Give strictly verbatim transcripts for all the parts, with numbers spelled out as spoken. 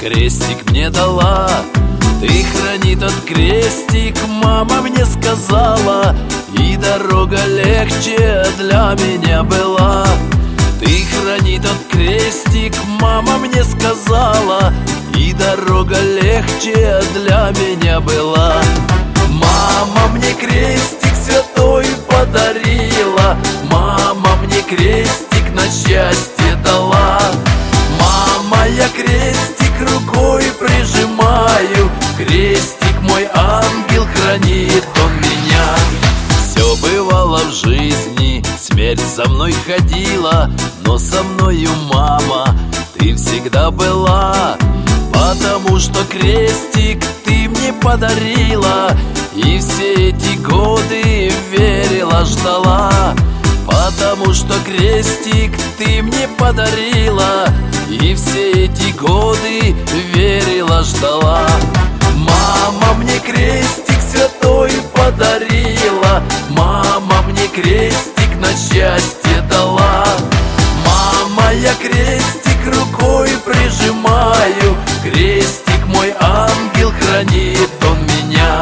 крестик мне дала. Ты храни тот крестик, мама мне сказала, и дорога легче для меня была. Ты храни тот крестик, мама мне сказала, и дорога легче для меня была. Мама мне крестик святой подарила, мама мне крестик на счастье дала. Мама, я крестик рукой прижимаю, крестик мой ангел, хранит он меня. Все бывало в жизни, смерть со мной ходила, но со мною, мама, ты всегда была. Потому что крестик ты мне подарила, и все эти годы верила, ждала. Потому что крестик ты мне подарила, и все эти годы верила, ждала. Мама мне крестик святой подарила, мама мне крестик на счастье дала. Мама, я крестик рукой прижимаю, крестик мой ангел, хранит он меня.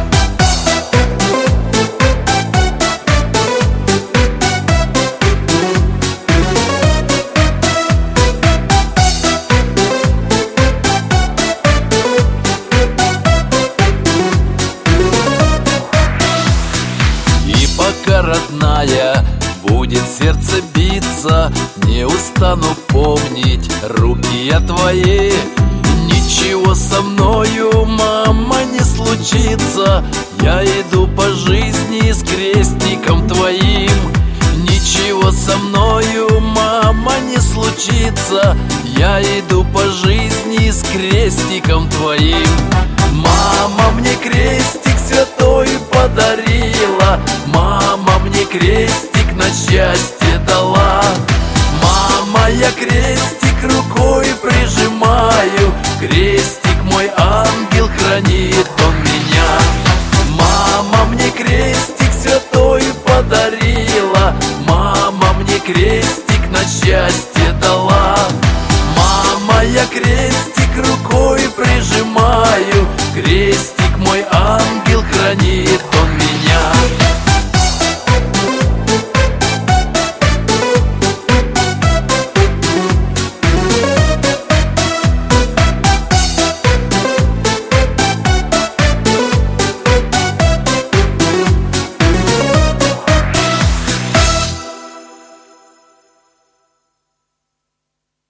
Пока, родная, будет сердце биться, не устану помнить руки я твои. Ничего со мною, мама, не случится, я иду по жизни с крестиком твоим. Ничего со мною, мама, не случится, я иду по жизни с крестиком твоим. Мама мне крестик святой подарила, мама мне крестик на счастье дала. Мама, я крестик рукой прижимаю, крестик мой ангел, хранит он меня. Мама мне крестик святой подарила, мама мне крестик на счастье дала. Мама, я крестик рукой прижимаю, крестик мой ангел, хранит